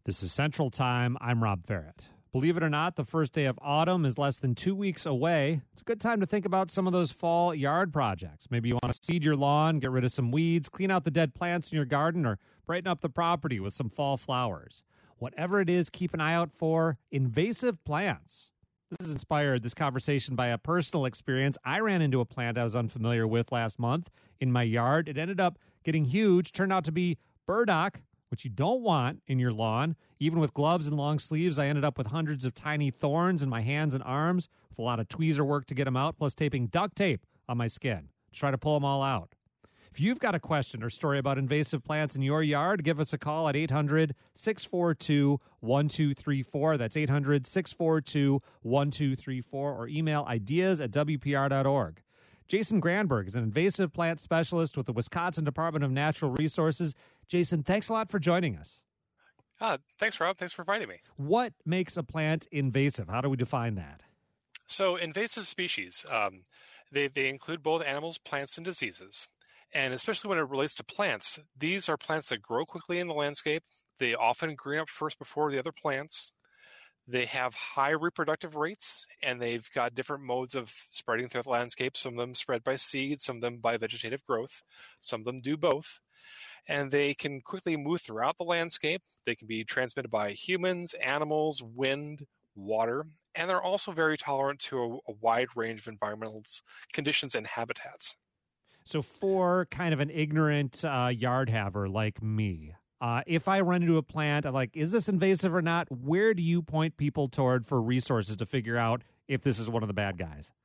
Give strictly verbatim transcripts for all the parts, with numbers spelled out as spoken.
This is Central Time. I'm Rob Ferrett. Believe it or not, the first day of autumn is less than two weeks away. It's a good time to think about some of those fall yard projects. Maybe you want to seed your lawn, get rid of some weeds, clean out the dead plants in your garden, or brighten up the property with some fall flowers. Whatever it is, keep an eye out for invasive plants. This is inspired, this conversation, by a personal experience. I ran into a plant I was unfamiliar with last month in my yard. It ended up getting huge, turned out to be burdock, which you don't want in your lawn. Even with gloves and long sleeves, I ended up with hundreds of tiny thorns in my hands and arms, with a lot of tweezer work to get them out, plus taping duct tape on my skin to try to pull them all out. If you've got a question or story about invasive plants in your yard, give us a call at eight hundred, six four two, one two three four. That's eight hundred, six four two, one two three four, or email ideas at w p r dot org. Jason Granberg is an invasive plant specialist with the Wisconsin Department of Natural Resources. Jason, thanks a lot for joining us. Uh, thanks, Rob. Thanks for inviting me. What makes a plant invasive? How do we define that? So invasive species, um, they, they include both animals, plants, and diseases. And especially when it relates to plants, these are plants that grow quickly in the landscape. They often green up first before the other plants. They have high reproductive rates, and they've got different modes of spreading throughout the landscape. Some of them spread by seed, some of them by vegetative growth. Some of them do both. And they can quickly move throughout the landscape. They can be transmitted by humans, animals, wind, water, and they're also very tolerant to a, a wide range of environmental conditions and habitats. So for kind of an ignorant uh, yard haver like me, Uh, if I run into a plant, I'm like, is this invasive or not? Where do you point people toward for resources to figure out if this is one of the bad guys?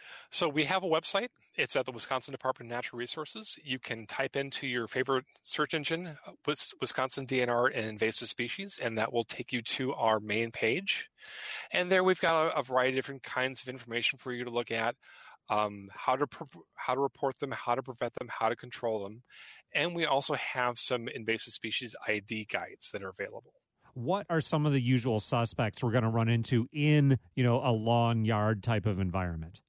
So we have a website. It's at the Wisconsin Department of Natural Resources. You can type into your favorite search engine, Wisconsin D N R and invasive species, and that will take you to our main page. And there we've got a, a variety of different kinds of information for you to look at. Um, how to pre- how to report them, how to prevent them, how to control them. And we also have some invasive species I D guides that are available. What are some of the usual suspects we're going to run into in, you know, a lawn yard type of environment?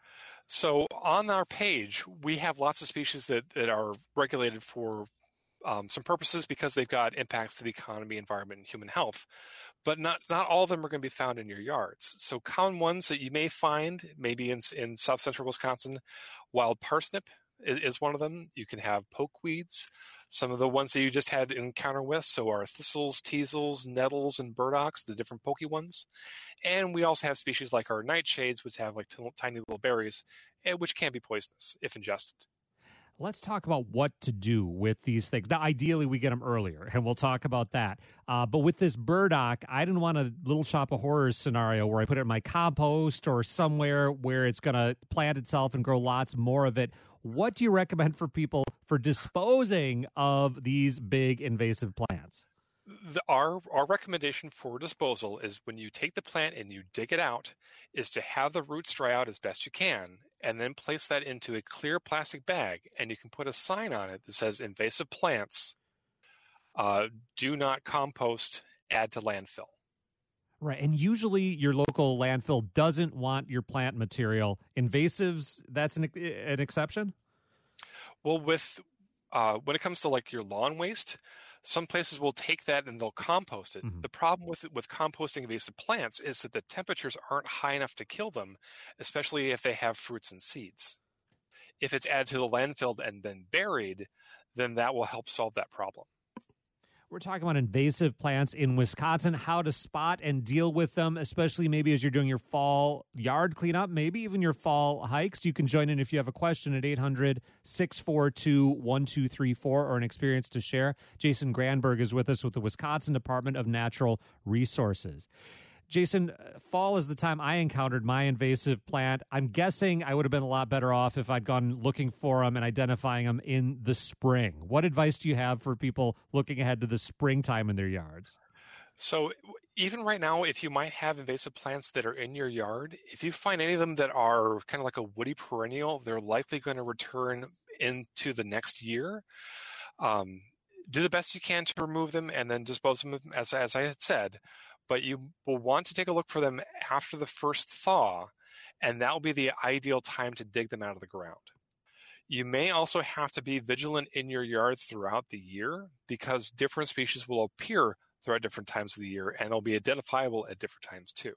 So on our page, we have lots of species that, that are regulated for Um, some purposes because they've got impacts to the economy, environment, and human health. But not not all of them are going to be found in your yards. So common ones that you may find, maybe in in south central Wisconsin, wild parsnip is, is one of them. You can have pokeweeds. Some of the ones that you just had an encounter with, so are thistles, teasels, nettles, and burdocks, the different pokey ones. And we also have species like our nightshades, which have like t- tiny little berries, which can be poisonous if ingested. Let's talk about what to do with these things. Now, ideally, we get them earlier, and we'll talk about that. Uh, but with this burdock, I didn't want a little shop of horrors scenario where I put it in my compost or somewhere where it's going to plant itself and grow lots more of it. What do you recommend for people for disposing of these big invasive plants? The, our our recommendation for disposal is when you take the plant and you dig it out, is to have the roots dry out as best you can, and then place that into a clear plastic bag, and you can put a sign on it that says invasive plants, uh, do not compost, add to landfill. Right, and usually your local landfill doesn't want your plant material. Invasives, that's an, an exception? Well, with uh, when it comes to like your lawn waste, some places will take that and they'll compost it. Mm-hmm. The problem with with composting invasive plants is that the temperatures aren't high enough to kill them, especially if they have fruits and seeds. If it's added to the landfill and then buried, then that will help solve that problem. We're talking about invasive plants in Wisconsin, how to spot and deal with them, especially maybe as you're doing your fall yard cleanup, maybe even your fall hikes. You can join in if you have a question at eight hundred, six four two, one two three four or an experience to share. Jason Granberg is with us with the Wisconsin Department of Natural Resources. Jason, fall is the time I encountered my invasive plant. I'm guessing I would have been a lot better off if I'd gone looking for them and identifying them in the spring. What advice do you have for people looking ahead to the springtime in their yards? So even right now, if you might have invasive plants that are in your yard, if you find any of them that are kind of like a woody perennial, they're likely going to return into the next year. Um, do the best you can to remove them and then dispose of them, as, as I had said. But you will want to take a look for them after the first thaw, and that will be the ideal time to dig them out of the ground. You may also have to be vigilant in your yard throughout the year because different species will appear throughout different times of the year, and they'll be identifiable at different times too.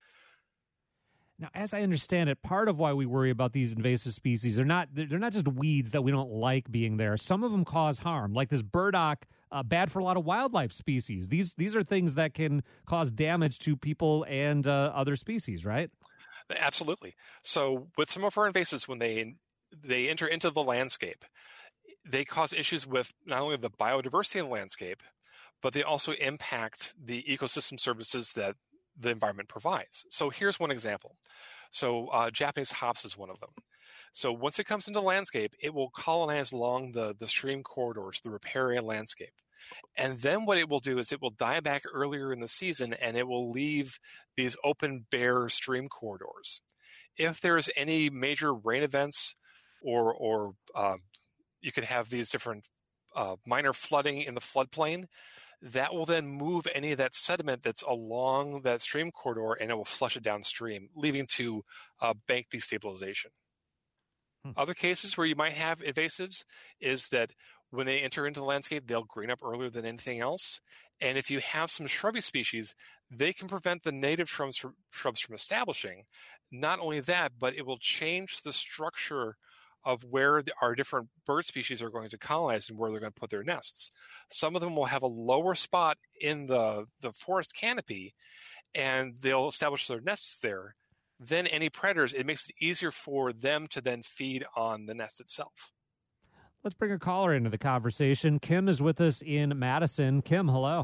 Now, as I understand it, part of why we worry about these invasive species, they're not they're not just weeds that we don't like being there. Some of them cause harm, like this burdock, uh, bad for a lot of wildlife species. These these are things that can cause damage to people and uh, other species, right? Absolutely. So with some of our invasives, when they they enter into the landscape, they cause issues with not only the biodiversity in the landscape, but they also impact the ecosystem services that the environment provides. So here's one example. So uh, Japanese hops is one of them. So once it comes into the landscape, it will colonize along the, the stream corridors, the riparian landscape. And then what it will do is it will die back earlier in the season, and it will leave these open, bare stream corridors. If there's any major rain events, or, or uh, you could have these different uh, minor flooding in the floodplain, that will then move any of that sediment that's along that stream corridor, and it will flush it downstream, leading to uh, bank destabilization. Hmm. Other cases where you might have invasives is that when they enter into the landscape, they'll green up earlier than anything else. And if you have some shrubby species, they can prevent the native shrubs from, shrubs from establishing. Not only that, but it will change the structure of where the, our different bird species are going to colonize and where they're going to put their nests. Some of them will have a lower spot in the, the forest canopy, and they'll establish their nests there. Then any predators, it makes it easier for them to then feed on the nest itself. Let's bring a caller into the conversation. Kim is with us in Madison. Kim, hello.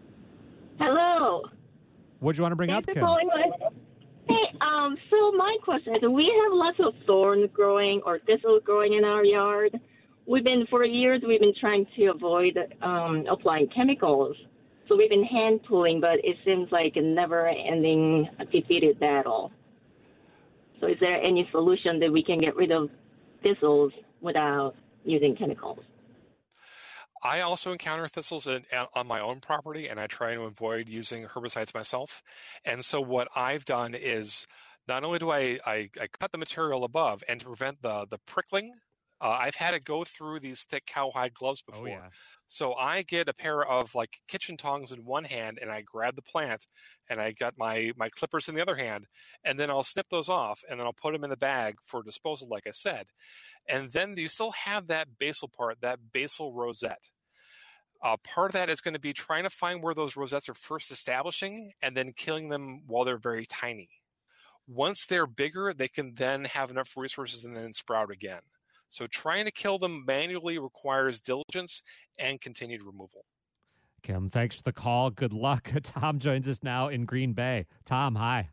Hello. What do you want to bring Thanks up, for Kim? calling my- Hey, um, so my question is, we have lots of thorns growing or thistles growing in our yard. We've been, for years, we've been trying to avoid um, applying chemicals. So we've been hand pulling, but it seems like a never-ending defeated battle. So is there any solution that we can get rid of thistles without using chemicals? I also encounter thistles in, on my own property, and I try to avoid using herbicides myself. And so what I've done is not only do I, I, I cut the material above, and to prevent the, the prickling, uh, I've had it go through these thick cowhide gloves before. Oh, yeah. So I get a pair of like kitchen tongs in one hand, and I grab the plant, and I got my, my clippers in the other hand, and then I'll snip those off, and then I'll put them in the bag for disposal, like I said. And then you still have that basal part, that basal rosette. Uh, part of that is going to be trying to find where those rosettes are first establishing and then killing them while they're very tiny. Once they're bigger, they can then have enough resources and then sprout again. So trying to kill them manually requires diligence and continued removal. Kim, thanks for the call. Good luck. Tom joins us now in Green Bay. Tom, hi.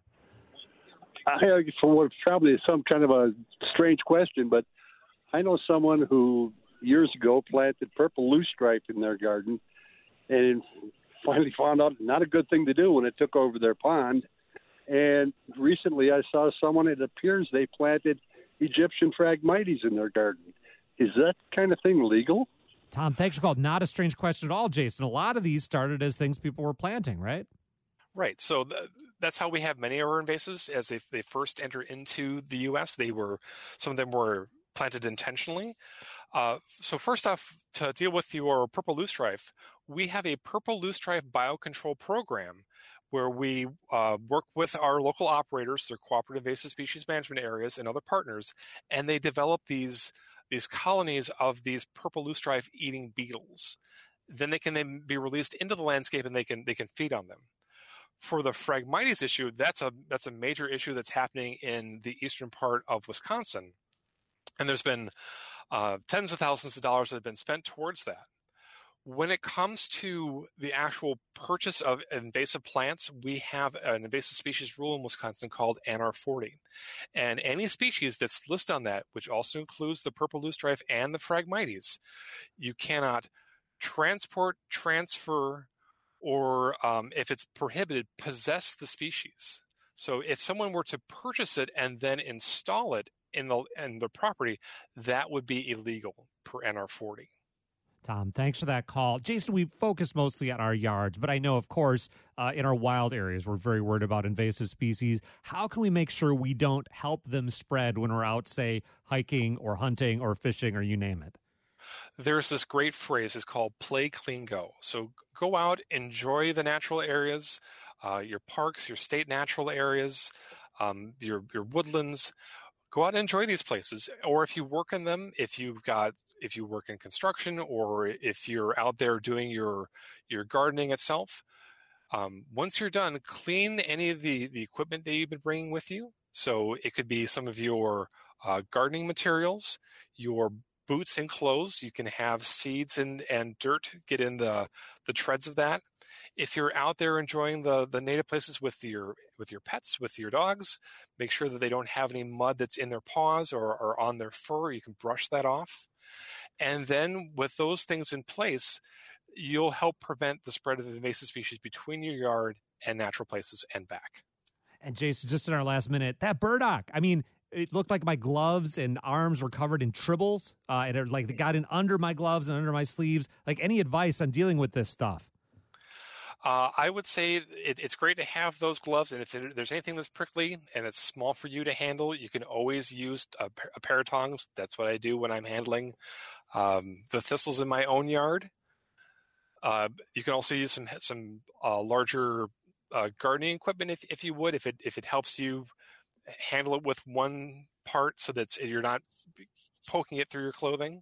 I, for what probably is some kind of a strange question, but I know someone who years ago planted purple loosestrife in their garden, and finally found out not a good thing to do when it took over their pond. And recently I saw someone, it appears they planted Egyptian Phragmites in their garden. Is that kind of thing legal? Tom, thanks for calling. Not a strange question at all, Jason. A lot of these started as things people were planting, right? Right. So th- that's how we have many of our invasives. As they they first enter into the U S, they were some of them were planted intentionally. Uh, so first off, to deal with your purple loosestrife, we have a purple loosestrife biocontrol program where we uh, work with our local operators, their cooperative invasive species management areas, and other partners, and they develop these these colonies of these purple loosestrife eating beetles. Then they can then be released into the landscape, and they can they can feed on them. For the Phragmites issue, that's a that's a major issue that's happening in the eastern part of Wisconsin. And there's been uh, tens of thousands of dollars that have been spent towards that. When it comes to the actual purchase of invasive plants, we have an invasive species rule in Wisconsin called N R forty. And any species that's listed on that, which also includes the purple loosestrife and the Phragmites, you cannot transport, transfer, or um, if it's prohibited, possess the species. So if someone were to purchase it and then install it in the in the property, that would be illegal per N R forty. Tom, thanks for that call. Jason, we focus mostly on our yards, but I know, of course, uh, in our wild areas, we're very worried about invasive species. How can we make sure we don't help them spread when we're out, say, hiking or hunting or fishing or you name it? There's this great phrase. It's called play, clean, go. So go out, enjoy the natural areas, uh, your parks, your state natural areas, um, your your woodlands. Go out and enjoy these places. Or if you work in them, if you've got if you work in construction, or if you're out there doing your your gardening itself, um, once you're done, clean any of the the equipment that you've been bringing with you. So it could be some of your uh, gardening materials, your boots and clothes. You can have seeds and, and dirt get in the, the treads of that. If you're out there enjoying the, the native places with your with your pets, with your dogs, make sure that they don't have any mud that's in their paws or, or on their fur. You can brush that off. And then with those things in place, you'll help prevent the spread of invasive species between your yard and natural places and back. And Jason, just in our last minute, that burdock, I mean, it looked like my gloves and arms were covered in tribbles. Uh, and it like it got in under my gloves and under my sleeves. Like, any advice on dealing with this stuff? Uh, I would say it, it's great to have those gloves. And if it, there's anything that's prickly and it's small for you to handle, you can always use a, a pair of tongs. That's what I do when I'm handling um, the thistles in my own yard. Uh, you can also use some some uh, larger uh, gardening equipment if, if you would, if it if it helps you handle it with one part so that you're not poking it through your clothing.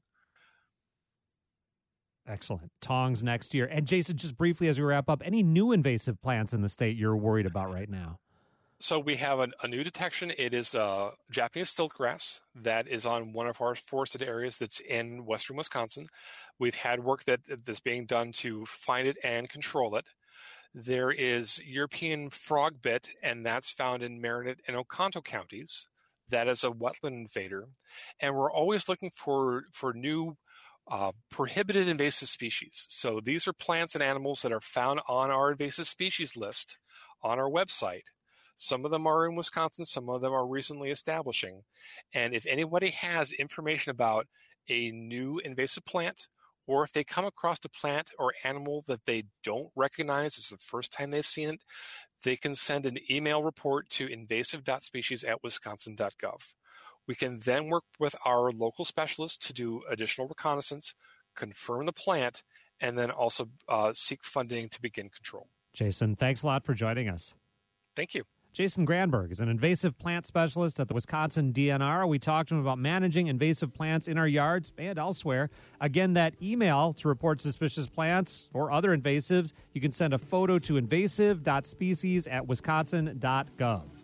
Excellent. Tongs next year. And Jason, just briefly as we wrap up, any new invasive plants in the state you're worried about right now? So we have a, a new detection. It is uh, Japanese stiltgrass that is on one of our forested areas that's in western Wisconsin. We've had work that that's being done to find it and control it. There is European frogbit, and that's found in Marinette and Oconto counties. That is a wetland invader. And we're always looking for, for new uh, prohibited invasive species. So these are plants and animals that are found on our invasive species list on our website. Some of them are in Wisconsin, some of them are recently establishing. And if anybody has information about a new invasive plant, or if they come across a plant or animal that they don't recognize, it's the first time they've seen it, they can send an email report to invasive.species at wisconsin dot gov. We can then work with our local specialists to do additional reconnaissance, confirm the plant, and then also uh, seek funding to begin control. Jason, thanks a lot for joining us. Thank you. Jason Granberg is an invasive plant specialist at the Wisconsin D N R. We talked to him about managing invasive plants in our yards and elsewhere. Again, that email to report suspicious plants or other invasives, you can send a photo to invasive.species at wisconsin dot gov.